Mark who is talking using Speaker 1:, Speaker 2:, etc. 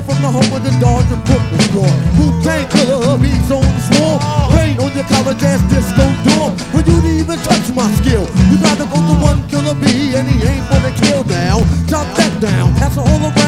Speaker 1: from the home of the Dodge and Brooklyn store. Wu-Tang Killer, beats on the swarm. Rain on your college ass disco dorm. When you didn't even touch my skill, you gotta go to one killer bee, and he ain't gonna kill now. Chop that down, pass it all around.